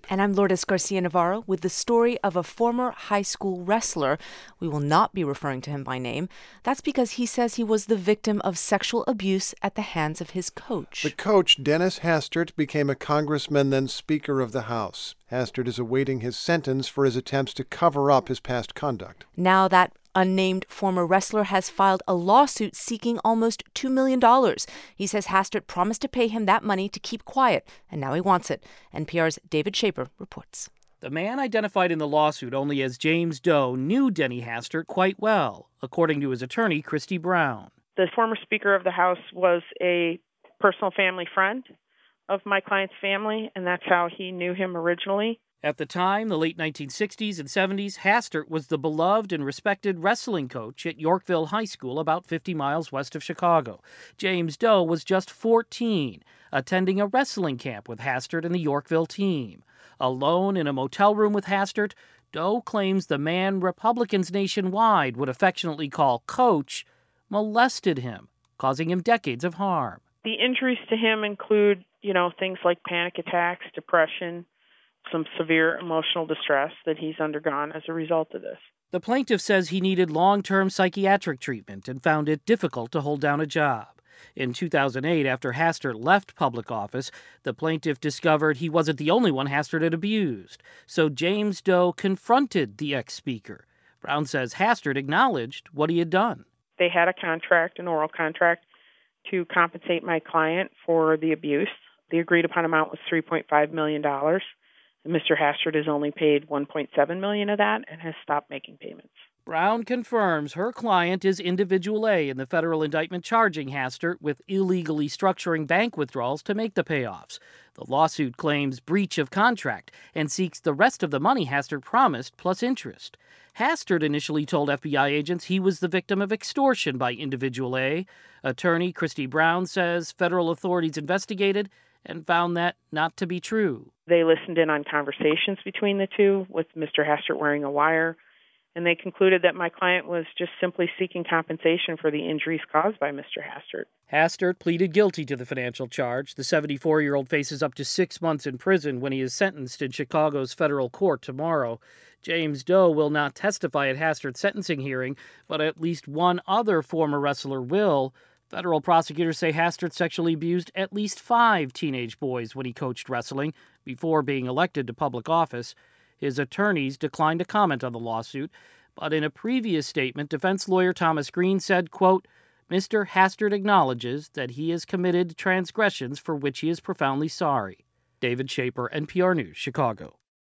And I'm Lourdes Garcia Navarro with the story of a former high school wrestler. We will not be referring to him by name. That's because he says he was the victim of sexual abuse at the hands of his coach. The coach, Dennis Hastert, became a congressman, then Speaker of the House. Hastert is awaiting his sentence for his attempts to cover up his past conduct. Now that unnamed former wrestler has filed a lawsuit seeking almost $2 million. He says Hastert promised to pay him that money to keep quiet, and now he wants it. NPR's David Shaper reports. The man identified in the lawsuit only as James Doe knew Denny Hastert quite well, according to his attorney, Christy Brown. The former Speaker of the House was a personal family friend of my client's family, and that's how he knew him originally. At the time, the late 1960s and 70s, Hastert was the beloved and respected wrestling coach at Yorkville High School, about 50 miles west of Chicago. James Doe was just 14, attending a wrestling camp with Hastert and the Yorkville team. Alone in a motel room with Hastert, Doe claims the man Republicans nationwide would affectionately call Coach molested him, causing him decades of harm. The injuries to him include, things like panic attacks, depression, some severe emotional distress that he's undergone as a result of this. The plaintiff says he needed long-term psychiatric treatment and found it difficult to hold down a job. In 2008, after Hastert left public office, the plaintiff discovered he wasn't the only one Hastert had abused. So James Doe confronted the ex-speaker. Brown says Hastert acknowledged what he had done. They had a contract, an oral contract, to compensate my client for the abuse. The agreed-upon amount was $3.5 million. Mr. Hastert has only paid $1.7 million of that and has stopped making payments. Brown confirms her client is Individual A in the federal indictment charging Hastert with illegally structuring bank withdrawals to make the payoffs. The lawsuit claims breach of contract and seeks the rest of the money Hastert promised plus interest. Hastert initially told FBI agents he was the victim of extortion by Individual A. Attorney Christy Brown says federal authorities investigated and found that not to be true. They listened in on conversations between the two, with Mr. Hastert wearing a wire, and they concluded that my client was just simply seeking compensation for the injuries caused by Mr. Hastert. Hastert pleaded guilty to the financial charge. The 74-year-old faces up to 6 months in prison when he is sentenced in Chicago's federal court tomorrow. James Doe will not testify at Hastert's sentencing hearing, but at least one other former wrestler will. Federal prosecutors say Hastert sexually abused at least 5 teenage boys when he coached wrestling before being elected to public office. His attorneys declined to comment on the lawsuit, but in a previous statement, defense lawyer Thomas Green said, quote, Mr. Hastert acknowledges that he has committed transgressions for which he is profoundly sorry. David Shaper, NPR News, Chicago.